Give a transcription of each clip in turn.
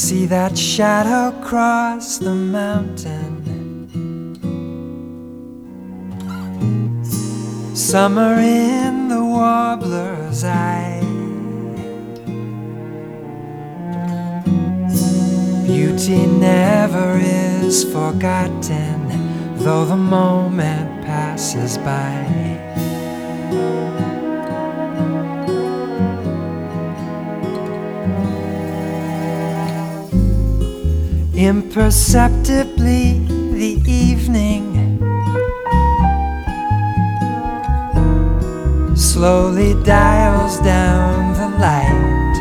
See that shadow cross the mountain. Summer in the warbler's eye. Beauty never is forgotten, though the moment passes by. Imperceptibly the evening slowly dials down the light.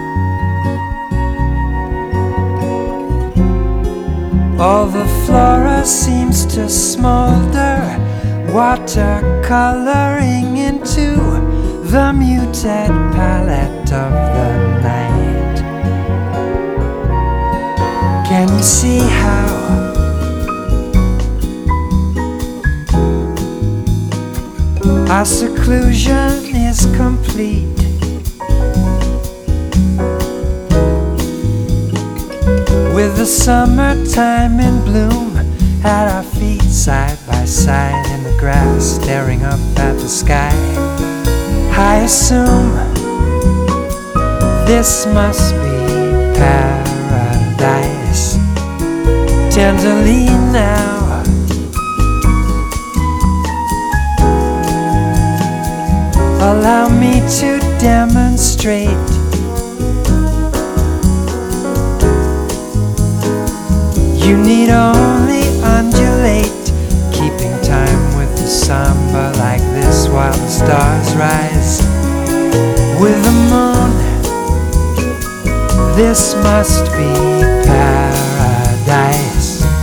All the flora seems to smolder, water-coloring into the muted palette of the night. Can you see how our seclusion is complete? With the summertime in bloom at our feet, side by side in the grass, staring up at the sky. I assume this must be paradise. Tenderly now, allow me to demonstrate. You need only undulate, keeping time with the samba like this while the stars rise. With the moon, this must be paradise.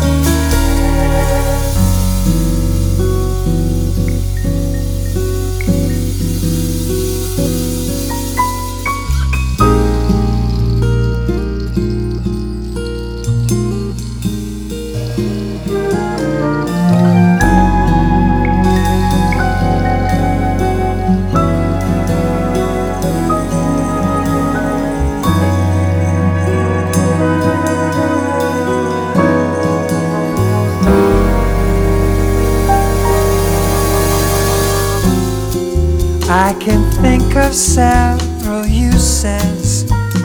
I can think of several uses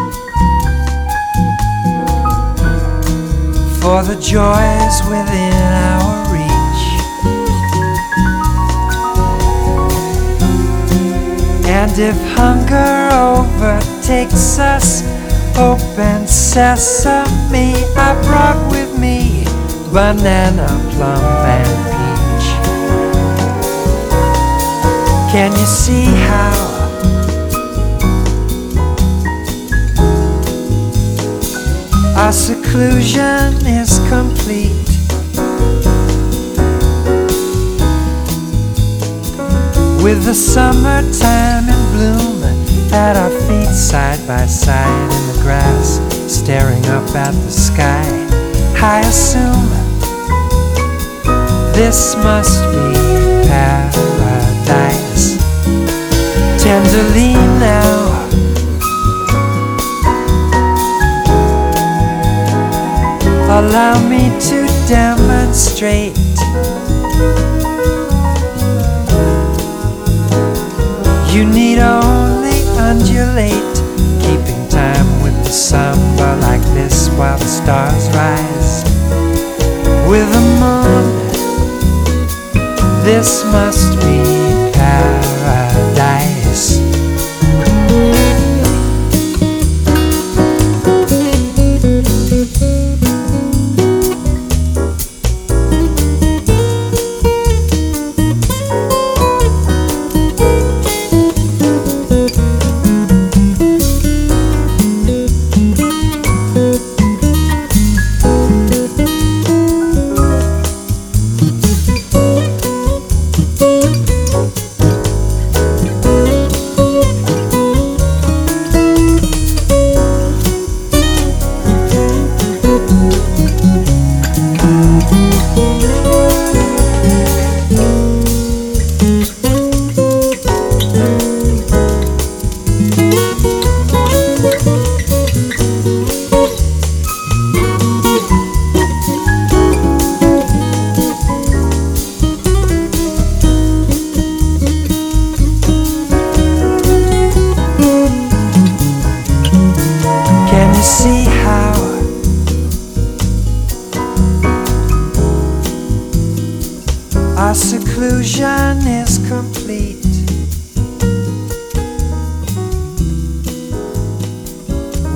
for the joys within our reach. And if hunger overtakes us, open sesame, I brought with me banana, plum, and peach. Can you see how our seclusion is complete? With the summertime in bloom at our feet, side by side in the grass, staring up at the sky. I assume this must be paradise. Tenderly now, allow me to demonstrate. You need only undulate, keeping time with the samba like this while the stars rise. With the moon, this must be paradise.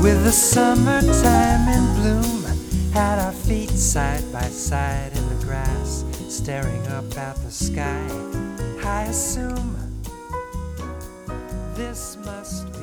with the summertime in bloom at our feet side by side in the grass, staring up at the sky. I assume this must